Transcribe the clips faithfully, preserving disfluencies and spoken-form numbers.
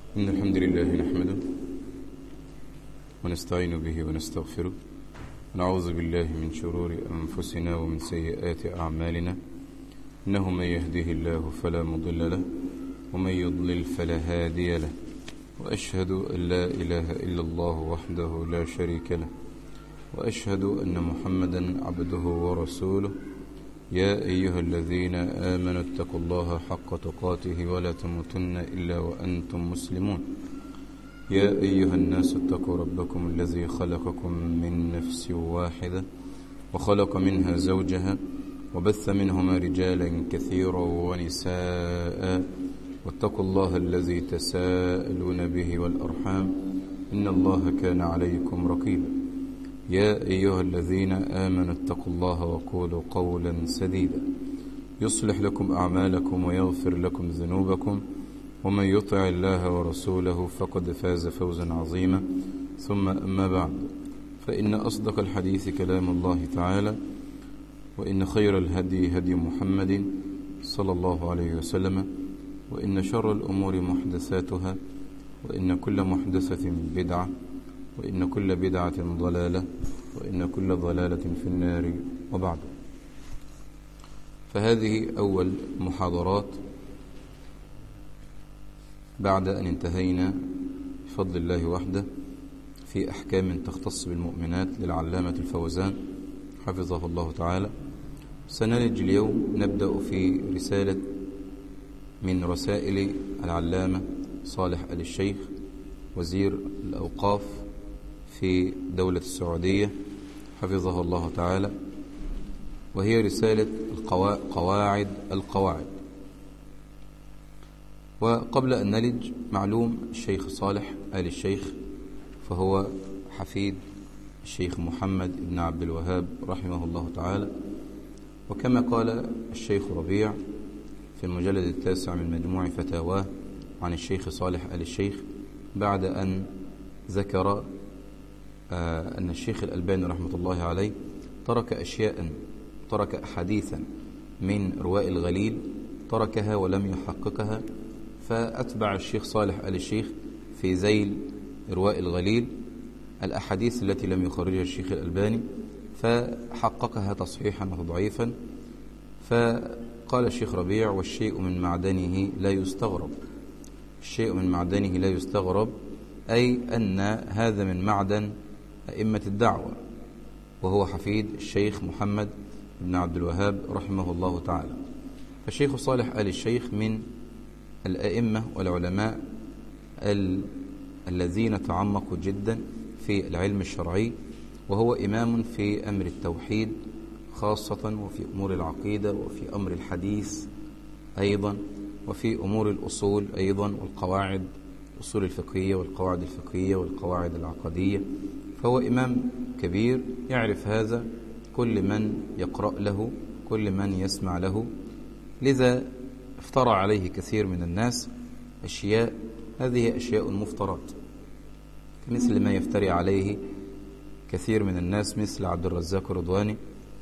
إن الحمد لله نحمده ونستعين به ونستغفره ونعوذ بالله من شرور أنفسنا ومن سيئات أعمالنا. إنه من يهده الله فلا مضل له ومن يضلل فلا هادي له، وأشهد أن لا إله إلا الله وحده لا شريك له، وأشهد أن محمدا عبده ورسوله. يا أيها الذين آمنوا اتقوا الله حق تقاته ولا تموتن إلا وأنتم مسلمون. يا أيها الناس اتقوا ربكم الذي خلقكم من نفس واحدة وخلق منها زوجها وبث منهما رجالا كثيرا ونساء، واتقوا الله الذي تساءلون به والأرحام إن الله كان عليكم رقيبا. يا أيها الذين آمنوا اتقوا الله وقولوا قولا سديدا يصلح لكم أعمالكم ويغفر لكم ذنوبكم، ومن يطع الله ورسوله فقد فاز فوزا عظيما. ثم أما بعد، فإن أصدق الحديث كلام الله تعالى، وإن خير الهدي هدي محمد صلى الله عليه وسلم، وإن شر الأمور محدثاتها، وإن كل محدثة بدعة، وإن كل بدعة ضلالة، وإن كل ضلالة في النار. وبعد، فهذه أول محاضرات بعد أن انتهينا بفضل الله وحده في أحكام تختص بالمؤمنات للعلامة الفوزان حفظه الله تعالى. سنلج اليوم نبدأ في رسالة من رسائل العلامة صالح آل الشيخ وزير الأوقاف في دولة السعودية حفظه الله تعالى، وهي رسالة قواعد القواعد. وقبل أن نلج، معلوم الشيخ صالح آل الشيخ فهو حفيد الشيخ محمد بن عبد الوهاب رحمه الله تعالى، وكما قال الشيخ ربيع في المجلد التاسع من مجموع فتاواه عن الشيخ صالح آل الشيخ، بعد أن ذكر آه أن الشيخ الألباني رحمة الله عليه ترك أشياء ترك أحاديثا من رواء الغليل تركها ولم يحققها، فأتبع الشيخ صالح آل الشيخ في ذيل رواء الغليل الأحاديث التي لم يخرجها الشيخ الألباني، فحققها تصحيحا وتضعيفا. فقال الشيخ ربيع: والشيء من معدنه لا يستغرب. الشيء من معدنه لا يستغرب، أي أن هذا من معدن أئمة الدعوة، وهو حفيد الشيخ محمد بن عبد الوهاب رحمه الله تعالى. فالشيخ صالح آل الشيخ من الأئمة والعلماء ال... الذين تعمقوا جدا في العلم الشرعي، وهو إمام في أمر التوحيد خاصة، وفي أمور العقيدة، وفي أمر الحديث أيضا، وفي أمور الأصول أيضا، والقواعد الأصول الفقهية والقواعد الفقهية والقواعد العقدية. فهو إمام كبير يعرف هذا كل من يقرأ له، كل من يسمع له. لذا افترى عليه كثير من الناس أشياء، هذه أشياء مفترات، مثل ما يفتري عليه كثير من الناس مثل عبد الرزاق الرضواني،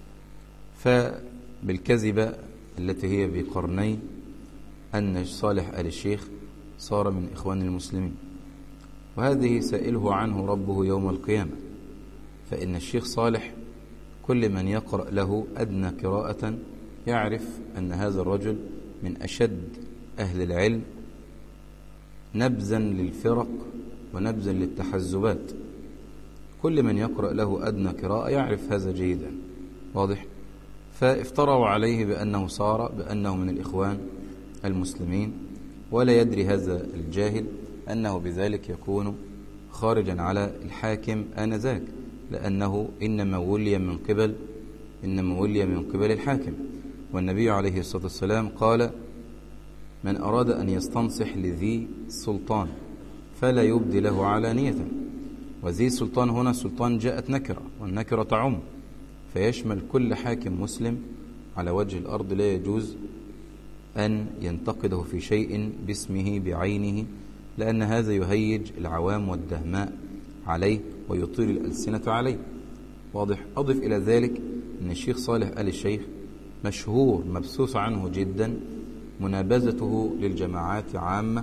فبالكذبة التي هي بقرني أن صالح آل الشيخ صار من إخوان المسلمين، وهذه سائله عنه ربه يوم القيامة. فإن الشيخ صالح كل من يقرأ له أدنى قراءة يعرف أن هذا الرجل من أشد أهل العلم نبذا للفرق ونبذا للتحزبات. كل من يقرأ له أدنى قراءة يعرف هذا جيدا، واضح؟ فافتروا عليه بأنه صار بأنه من الإخوان المسلمين، ولا يدري هذا الجاهل أنه بذلك يكون خارجا على الحاكم آنذاك، لأنه إنما ولي من قبل إنما ولي من قبل الحاكم. والنبي عليه الصلاة والسلام قال: من أراد أن يستنصح لذي سلطان فلا يبدي له علانية. وذي سلطان هنا سلطان جاءت نكرة، والنكرة تعم، فيشمل كل حاكم مسلم على وجه الأرض، لا يجوز أن ينتقده في شيء باسمه بعينه، لأن هذا يهيج العوام والدهماء عليه ويطيل الألسنة عليه، واضح؟ أضف إلى ذلك أن الشيخ صالح آل الشيخ مشهور مبثوث عنه جدا منابذته للجماعات عامة،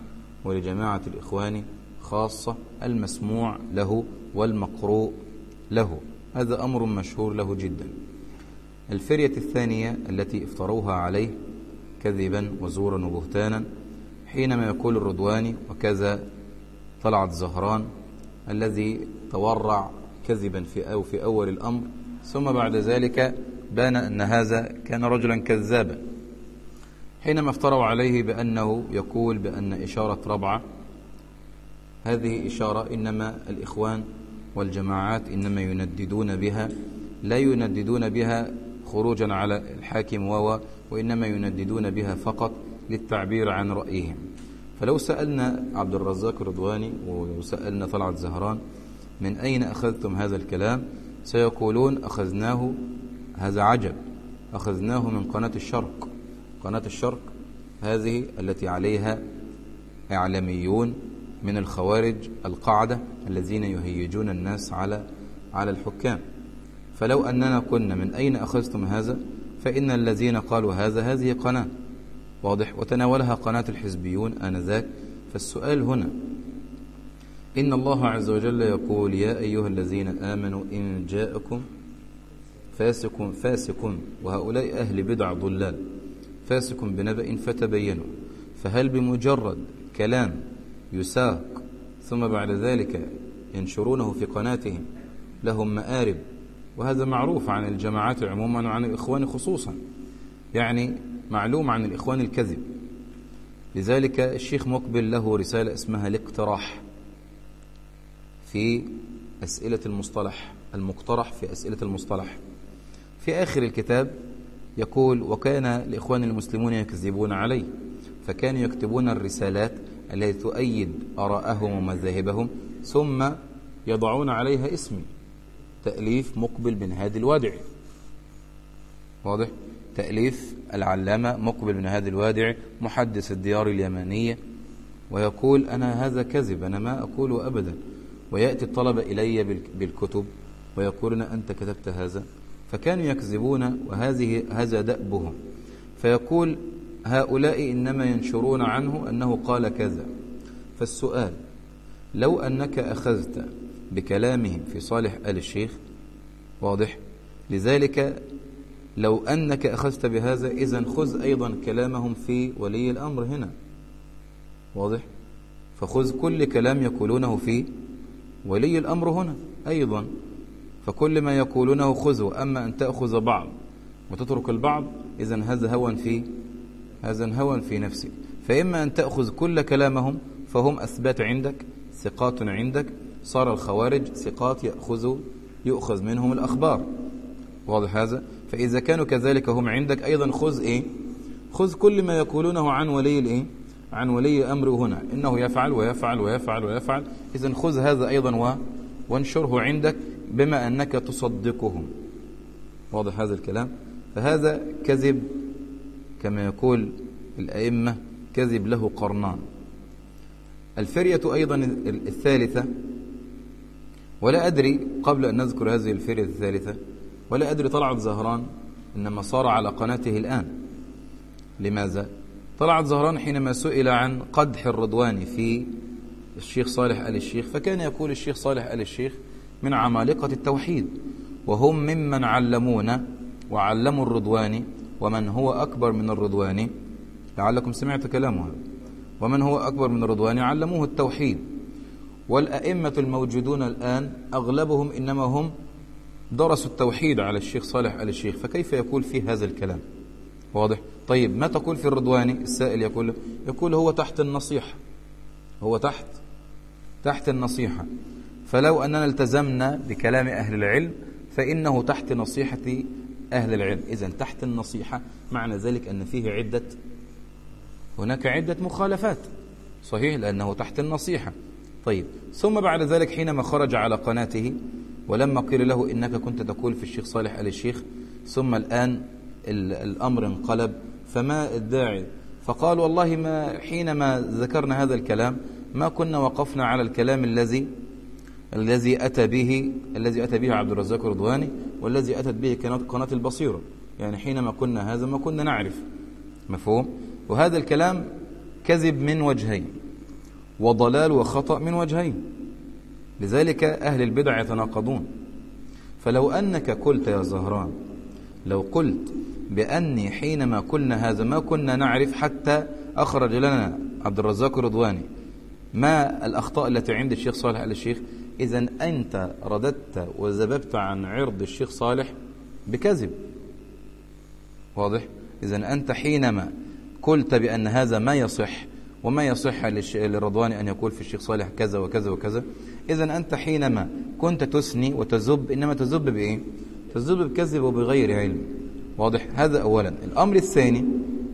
ولجماعة الإخوان خاصة المسموع له والمقروء له. هذا أمر مشهور له جدا. الفرية الثانية التي افتروها عليه كذبا وزورا وبهتانا حينما يقول الرضواني وكذا طلعت زهران الذي تورع كذبا في أو في أول الأمر، ثم بعد ذلك بان أن هذا كان رجلا كذابا، حينما افتروا عليه بأنه يقول بأن إشارة ربعة هذه إشارة إنما الإخوان والجماعات إنما ينددون بها، لا ينددون بها خروجا على الحاكم وهو وإنما ينددون بها فقط للتعبير عن رأيهم. فلو سألنا عبد الرزاق الرضواني وسألنا طلعت زهران من أين أخذتم هذا الكلام، سيقولون أخذناه، هذا عجب، أخذناه من قناة الشرق. قناة الشرق هذه التي عليها إعلاميون من الخوارج القاعدة الذين يهيجون الناس على على الحكام. فلو أننا كنا من أين أخذتم هذا، فإن الذين قالوا هذا هذه قناة واضح وتناولها قناة الحزبيون آنذاك. فالسؤال هنا إن الله عز وجل يقول يا أيها الذين آمنوا إن جاءكم فاسق فاسق وهؤلاء أهل بدع ضلال فاسق بنبأ فتبينوا، فهل بمجرد كلام يساق ثم بعد ذلك ينشرونه في قناتهم لهم مآرب؟ وهذا معروف عن الجماعات عموما وعن الإخوان خصوصا، يعني معلوم عن الإخوان الكذب. لذلك الشيخ مقبل له رسالة اسمها الاقتراح في أسئلة المصطلح، المقترح في أسئلة المصطلح. في آخر الكتاب يقول وكان الإخوان المسلمون يكذبون عليه، فكانوا يكتبون الرسالات التي تؤيد آراءهم ومذاهبهم ثم يضعون عليها اسمي تأليف مقبل بن هادي الوادعي، واضح؟ تأليف العلامة مقبل بن هادي الوادعي محدث الديار اليمانية، ويقول أنا هذا كذب، أنا ما أقول أبدا. ويأتي الطلبة إلي بالكتب ويقولون أنت كتبت هذا. فكانوا يكذبون وهذه هذا دأبهم. فيقول هؤلاء إنما ينشرون عنه أنه قال كذا. فالسؤال لو أنك أخذت بكلامهم في صالح آل الشيخ، واضح؟ لذلك لو أنك أخذت بهذا إذن خذ أيضا كلامهم في ولي الأمر هنا، واضح؟ فخذ كل كلام يقولونه في ولي الأمر هنا أيضا، فكل ما يقولونه خذه. أما أن تأخذ بعض وتترك البعض إذن هذا هوى في هذا هوى في نفسك. فإما أن تأخذ كل كلامهم فهم أثبات عندك، ثقات عندك، صار الخوارج ثقات يأخذوا يؤخذ منهم الأخبار، واضح هذا؟ فإذا كانوا كذلك هم عندك أيضا خذ إيه؟ خذ كل ما يقولونه عن ولي الإيه؟ عن ولي أمر هنا، إنه يفعل ويفعل ويفعل ويفعل، إذن خذ هذا أيضا و... وانشره عندك بما أنك تصدقهم، واضح هذا الكلام؟ فهذا كذب كما يقول الأئمة، كذب له قرنان. الفرية أيضا الثالثة، ولا أدري قبل أن نذكر هذه الفرية الثالثة ولا أدري طلعت زهران إنما صار على قناته الآن. لماذا؟ طلعت زهران حينما سئل عن قدح الرضواني في الشيخ صالح آل الشيخ، فكان يقول الشيخ صالح آل الشيخ من عمالقة التوحيد، وهم ممن علمونا وعلموا الرضواني، ومن هو أكبر من الرضواني، لعلكم سمعت كلامه، ومن هو أكبر من الرضواني علموه التوحيد. والأئمة الموجودون الآن أغلبهم إنما هم درسوا التوحيد على الشيخ صالح آل الشيخ، فكيف يقول فيه هذا الكلام؟ واضح؟ طيب ما تقول في الرضواني؟ السائل يقول يقول هو تحت النصيحة، هو تحت تحت النصيحة. فلو أننا التزمنا بكلام أهل العلم فإنه تحت نصيحة أهل العلم. إذن تحت النصيحة معنى ذلك أن فيه عدة هناك عدة مخالفات، صحيح، لأنه تحت النصيحة. طيب ثم بعد ذلك حينما خرج على قناته ولما قيل له إنك كنت تقول في الشيخ صالح آل الشيخ ثم الآن الأمر انقلب، فما الداعي؟ فقال والله ما حينما ذكرنا هذا الكلام ما كنا وقفنا على الكلام الذي الذي أتى به الذي أتى به عبد الرزاق الرضواني والذي أتت به قناة البصيرة، يعني حينما كنا هذا ما كنا نعرف، مفهوم؟ وهذا الكلام كذب من وجهين. وضلال وخطأ من وجهين، لذلك أهل البدع يتناقضون. فلو أنك قلت يا زهران، لو قلت بأني حينما قلنا هذا ما كنا نعرف حتى أخرج لنا عبد الرزاق الرضواني ما الأخطاء التي عند الشيخ صالح آل الشيخ، إذن أنت رددت وذببت عن عرض الشيخ صالح بكذب. واضح؟ إذن أنت حينما قلت بأن هذا ما يصح وما يصح للرضواني أن يقول في الشيخ صالح كذا وكذا وكذا، إذن أنت حينما كنت تثني وتزب إنما تزب بإيه؟ تزب بكذب وبغير علم. واضح؟ هذا أولا. الأمر الثاني،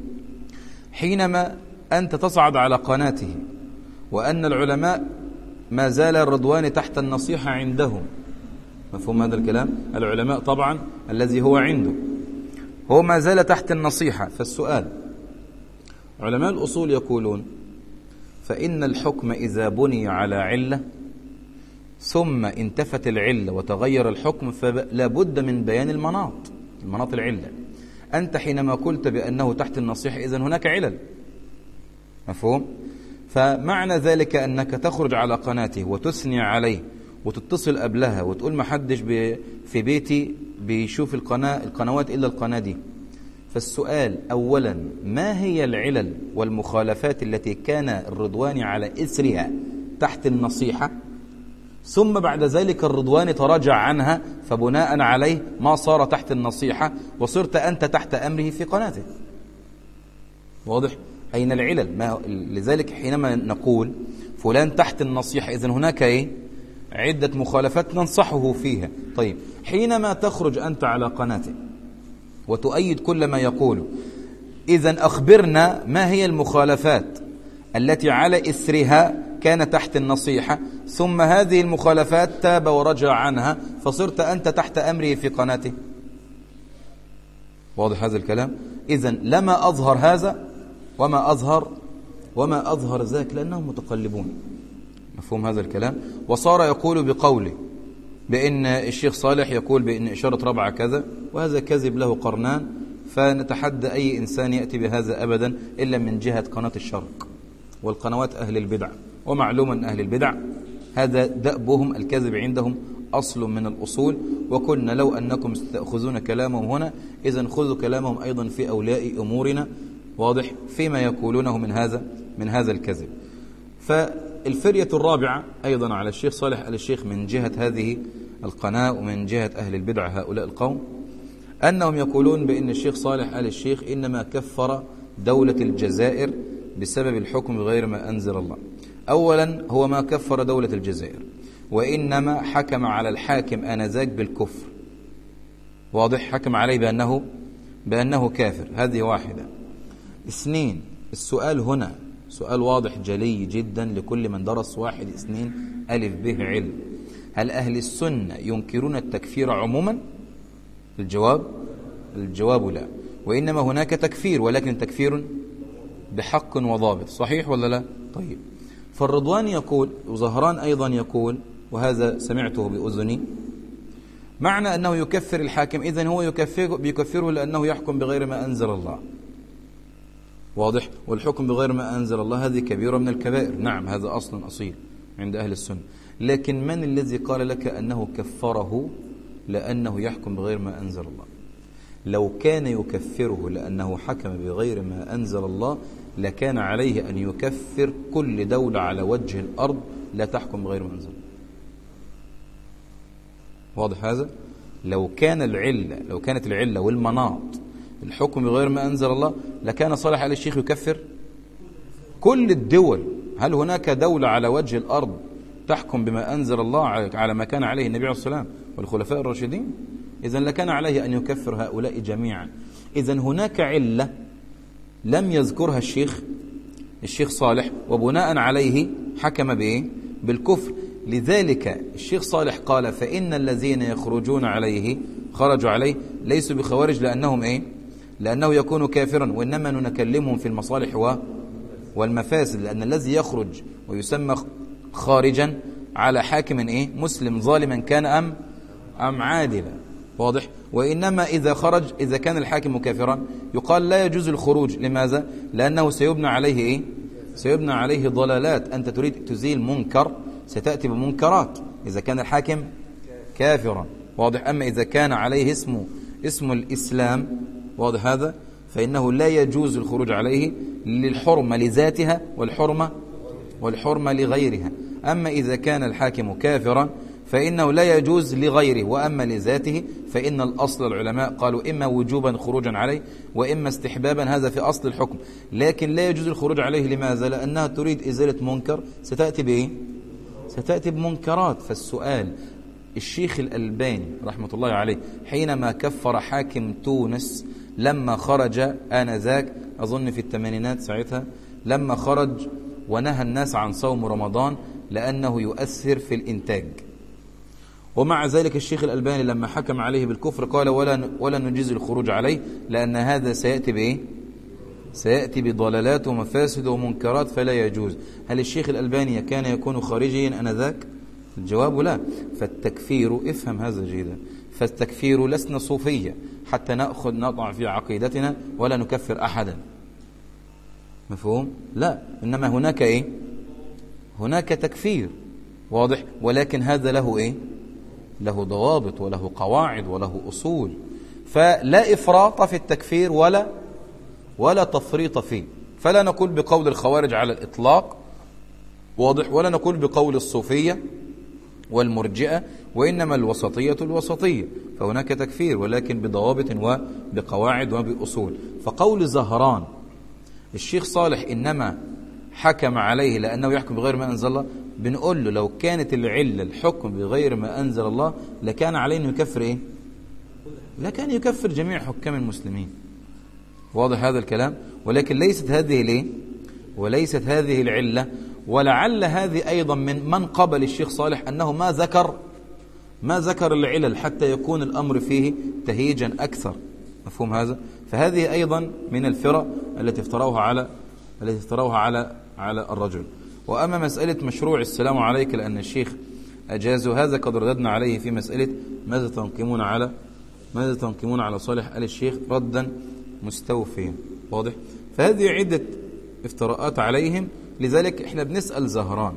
حينما أنت تصعد على قناته وأن العلماء ما زال الرضواني تحت النصيحة عندهم، مفهوم هذا الكلام؟ العلماء طبعا الذي هو عنده هو ما زال تحت النصيحة. فالسؤال، علماء الأصول يقولون فإن الحكم إذا بني على علة ثم انتفت العلة وتغير الحكم فلا بد من بيان المناط، المناط العلة. أنت حينما قلت بأنه تحت النصيحة إذن هناك علل، مفهوم؟ فمعنى ذلك أنك تخرج على قناته وتثني عليه وتتصل قبلها وتقول ما حدش في بيتي بيشوف القناة القنوات إلا القناة دي. فالسؤال أولا، ما هي العلل والمخالفات التي كان الرضواني على إثرها تحت النصيحة، ثم بعد ذلك الرضواني تراجع عنها فبناء عليه ما صار تحت النصيحة وصرت أنت تحت أمره في قناته. واضح؟ أين العلل؟ ما لذلك حينما نقول فلان تحت النصيحة إذن هناك إيه؟ عدة مخالفات ننصحه فيها. طيب، حينما تخرج أنت على قناته وتؤيد كل ما يقوله، إذن أخبرنا ما هي المخالفات التي على إثرها كان تحت النصيحة ثم هذه المخالفات تاب ورجع عنها فصرت أنت تحت أمره في قناته. واضح هذا الكلام؟ إذن لما أظهر هذا وما أظهر وما أظهر ذاك لأنهم متقلبون، مفهوم هذا الكلام؟ وصار يقول بقوله بأن الشيخ صالح يقول بأن إشارة ربعة كذا، وهذا كذب له قرنان، فنتحدى أي إنسان يأتي بهذا أبدا إلا من جهة قناة الشرق والقنوات أهل البدع. ومعلوم أن أهل البدع هذا دأبهم، الكذب عندهم أصل من الأصول. وقلنا لو أنكم تأخذون كلامهم هنا إذن خذوا كلامهم أيضا في أولياء أمورنا، واضح، فيما يقولونه من هذا من هذا الكذب. فالفرية الرابعة أيضا على الشيخ صالح آل الشيخ من جهة هذه القناة ومن جهة أهل البدع هؤلاء القوم، أنهم يقولون بأن الشيخ صالح آل الشيخ إنما كفر دولة الجزائر بسبب الحكم بغير ما أنزل الله. أولا، هو ما كفر دولة الجزائر، وإنما حكم على الحاكم آنذاك بالكفر. واضح؟ حكم عليه بأنه بأنه كافر. هذه واحدة. اثنين، السؤال هنا سؤال واضح جلي جدا لكل من درس واحد اثنين ألف به علم: هل أهل السنة ينكرون التكفير عموما؟ الجواب الجواب لا، وإنما هناك تكفير، ولكن تكفير بحق وضابط. صحيح ولا لا؟ طيب، فالرضوان يقول وزهران أيضا يقول، وهذا سمعته بأذني، معنى أنه يكفر الحاكم إذن هو يكفر بيكفره لأنه يحكم بغير ما أنزل الله. واضح؟ والحكم بغير ما أنزل الله هذه كبيرة من الكبائر. نعم، هذا أصل أصيل عند أهل السنة. لكن من الذي قال لك أنه كفره لأنه يحكم بغير ما أنزل الله؟ لو كان يكفره لأنه حكم بغير ما أنزل الله لكان عليه أن يكفر كل دولة على وجه الأرض لا تحكم بغير ما أنزل الله. واضح هذا؟ لو كان العلة لو كانت العلة والمناط الحكم بغير ما أنزل الله لكان صالح آل الشيخ يكفر كل الدول. هل هناك دولة على وجه الأرض تحكم بما أنزل الله على ما كان عليه النبي عليه الصلاة والسلام والخلفاء الراشدين؟ إذن لكان عليه أن يكفر هؤلاء جميعا. إذن هناك علة لم يذكرها الشيخ الشيخ صالح وبناء عليه حكم بإيه؟ بالكفر. لذلك الشيخ صالح قال: فإن الذين يخرجون عليه خرجوا عليه ليسوا بخوارج لأنهم إيه؟ لأنه يكون كافرا، وإنما نكلمهم في المصالح والمفاسد، لأن الذي يخرج ويسمى خارجا على حاكم إيه؟ مسلم ظالما كان أم أم عادلا. واضح؟ وإنما إذا خرج إذا كان الحاكم كافرا يقال لا يجوز الخروج. لماذا؟ لأنه سيبنى عليه إيه؟ سيبنى عليه ضلالات. أنت تريد تزيل منكر ستأتي بمنكرات إذا كان الحاكم كافرا، واضح. أما إذا كان عليه اسمه اسم الإسلام، واضح هذا، فإنه لا يجوز الخروج عليه للحرمة لذاتها والحرمة والحرمة لغيرها. أما إذا كان الحاكم كافرا فإنه لا يجوز لغيره، وأما لذاته فإن الأصل العلماء قالوا إما وجوبا خروجا عليه وإما استحبابا، هذا في أصل الحكم. لكن لا يجوز الخروج عليه، لماذا؟ لأنها تريد إزالة منكر ستأتي بإيه؟ ستأتي بمنكرات. فالسؤال، الشيخ الألباني رحمة الله عليه حينما كفر حاكم تونس لما خرج آنذاك، أظن في الثمانينات ساعتها، لما خرج ونهى الناس عن صوم رمضان لأنه يؤثر في الإنتاج، ومع ذلك الشيخ الألباني لما حكم عليه بالكفر قال ولا ولا نجيز الخروج عليه، لأن هذا سيأتي بإيه؟ سيأتي بضلالات ومفاسد ومنكرات فلا يجوز. هل الشيخ الألباني كان يكون خارجيا آنذاك؟ الجواب لا. فالتكفير، افهم هذا جيدا، فالتكفير لسنا صوفية حتى نأخذ نطع في عقيدتنا ولا نكفر أحدا، مفهوم؟ لا، إنما هناك إيه؟ هناك تكفير، واضح، ولكن هذا له إيه؟ له ضوابط وله قواعد وله أصول. فلا إفراط في التكفير ولا ولا تفريط فيه. فلا نقول بقول الخوارج على الإطلاق، واضح، ولا نقول بقول الصوفية والمرجئة، وإنما الوسطية الوسطية. فهناك تكفير ولكن بضوابط وبقواعد وبأصول. فقول زهران الشيخ صالح إنما حكم عليه لأنه يحكم بغير ما أنزل الله، بنقول له لو كانت العلة الحكم بغير ما أنزل الله لكان عليه أنه يكفر إيه؟ لكان يكفر جميع حكام المسلمين، واضح هذا الكلام. ولكن ليست هذه ليه؟ وليست هذه العلة. ولعل هذه أيضا من من قبل الشيخ صالح أنه ما ذكر ما ذكر العلل حتى يكون الأمر فيه تهيجا أكثر، مفهوم هذا؟ فهذه أيضا من الفرق التي افتروها على التي افتروها على على الرجل. وأما مسألة مشروع السلام عليك لأن الشيخ أجازوا، هذا قد رددنا عليه في مسألة ماذا تنقمون على ماذا تنقمون على صالح آل الشيخ ردا مستوفيا، واضح. فهذه عدة افتراءات عليهم. لذلك احنا بنسأل زهران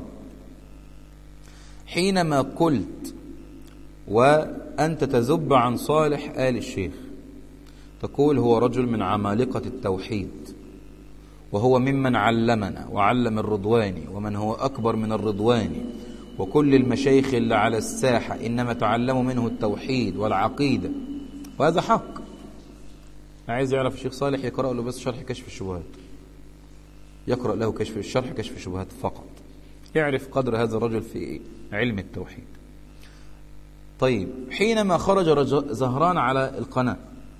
حينما قلت وأنت تذب عن صالح آل الشيخ تقول هو رجل من عمالقة التوحيد وهو ممن علمنا وعلم الرضواني ومن هو أكبر من الرضواني، وكل المشايخ اللي على الساحة إنما تعلموا منه التوحيد والعقيدة، وهذا حق. عايز يعرف الشيخ صالح يقرأ له بس شرح كشف الشبهات، يقرأ له كشف الشرح كشف الشبهات فقط، يعرف قدر هذا الرجل في علم التوحيد. طيب، حينما خرج زهران على القناة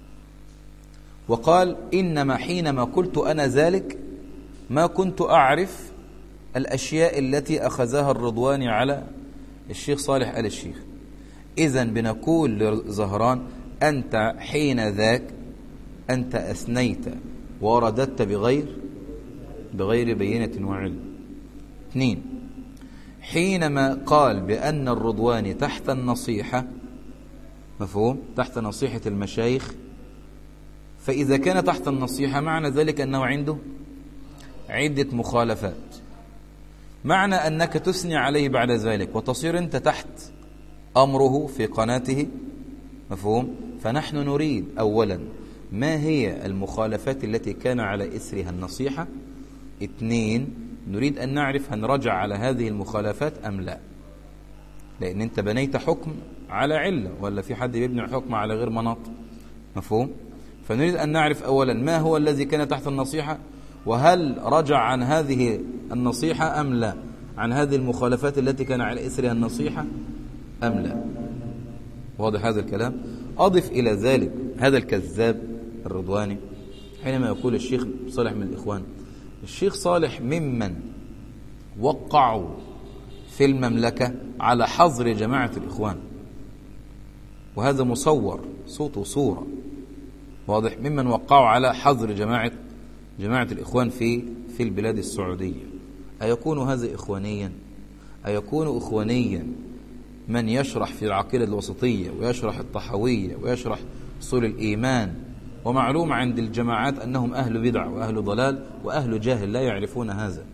وقال إنما حينما قلت أنا ذلك ما كنت أعرف الأشياء التي أخذها الرضواني على الشيخ صالح آل الشيخ، إذن بنقول لزهران أنت حين ذاك أنت أثنيت ورددت بغير بغير بينة وعلم. اثنين، حينما قال بأن الرضواني تحت النصيحة، مفهوم، تحت نصيحة المشايخ، فإذا كان تحت النصيحة معنى ذلك أنه عنده عدة مخالفات، معنى أنك تثني عليه بعد ذلك وتصير أنت تحت أمره في قناته، مفهوم. فنحن نريد أولا ما هي المخالفات التي كان على إثرها النصيحة. اثنين، نريد أن نعرف هل رجع على هذه المخالفات أم لا، لأن أنت بنيت حكم على علة ولا في حد يبني حكم على غير مناط، مفهوم. فنريد أن نعرف أولا ما هو الذي كان تحت النصيحة، وهل رجع عن هذه النصيحة أم لا، عن هذه المخالفات التي كان على إثرها النصيحة أم لا، واضح هذا الكلام. أضف إلى ذلك هذا الكذاب الرضواني حينما يقول الشيخ صالح من الإخوان، الشيخ صالح ممن وقعوا في المملكة على حظر جماعة الإخوان، وهذا مصور صوت وصورة، واضح، ممن وقعوا على حظر جماعة جماعة الإخوان في في البلاد السعودية. أيكون هذا إخوانيا؟ أيكون إخوانيا من يشرح في العقيدة الوسطية ويشرح الطحوية ويشرح أصول الإيمان، ومعلوم عند الجماعات أنهم أهل بدع وأهل ضلال وأهل جاهل لا يعرفون هذا،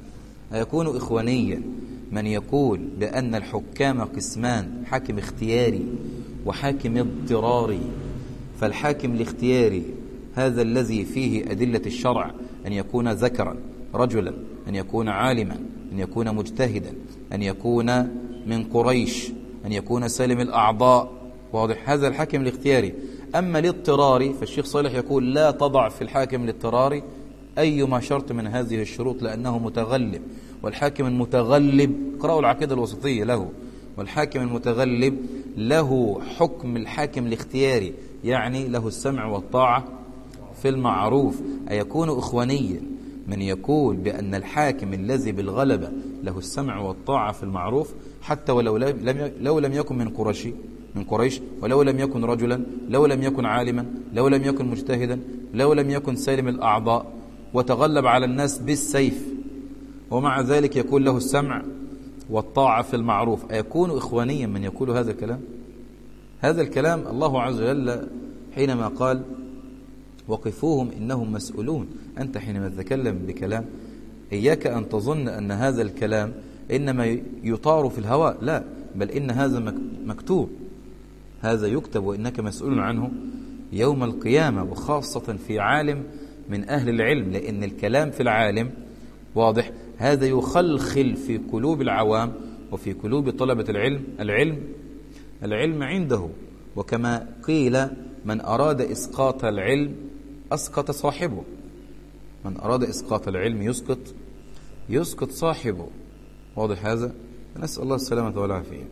أيكون إخوانيا من يقول بأن الحكام قسمان، حاكم اختياري وحاكم اضطراري؟ فالحاكم الاختياري هذا الذي فيه أدلة الشرع، أن يكون ذكرا رجلا، أن يكون عالما، أن يكون مجتهدا، أن يكون من قريش، أن يكون سالم الأعضاء، واضح؟ هذا الحاكم الاختياري. أما الاضطراري فالشيخ صالح يقول لا تضع في الحاكم الاضطراري أيما شرط من هذه الشروط لأنه متغلب، والحاكم المتغلب، قرأوا العقيدة الوسطية له، والحاكم المتغلب له حكم الحاكم الاختياري، يعني له السمع والطاعة في المعروف. أيكون إخوانيا من يقول بأن الحاكم الذي بالغلبة له السمع والطاعة في المعروف، حتى ولو لم لو لم يكن من قريش من قريش ولو لم يكن رجلا، لو لم يكن عالما، لو لم يكن مجتهدا، لو لم يكن سالم الأعضاء، وتغلب على الناس بالسيف، ومع ذلك يكون له السمع والطاعة في المعروف. أيكون إخوانيا من يقول هذا الكلام؟ هذا الكلام الله عز وجل حينما قال وقفوهم إنهم مسؤولون، أنت حينما تتكلم بكلام إياك أن تظن أن هذا الكلام إنما يطار في الهواء، لا، بل إن هذا مكتوب، هذا يكتب وإنك مسؤول عنه يوم القيامة، وخاصة في عالم من أهل العلم، لأن الكلام في العالم واضح هذا يخلخل في قلوب العوام وفي قلوب طلبة العلم. العلم العلم عنده، وكما قيل من أراد إسقاط العلم أسقط صاحبه، من أراد إسقاط العلم يسقط يسقط صاحبه، واضح هذا؟ نسأل الله السلامة والعافية.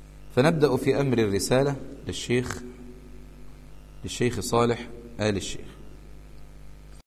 فنبدأ في أمر الرسالة للشيخ للشيخ صالح آل الشيخ.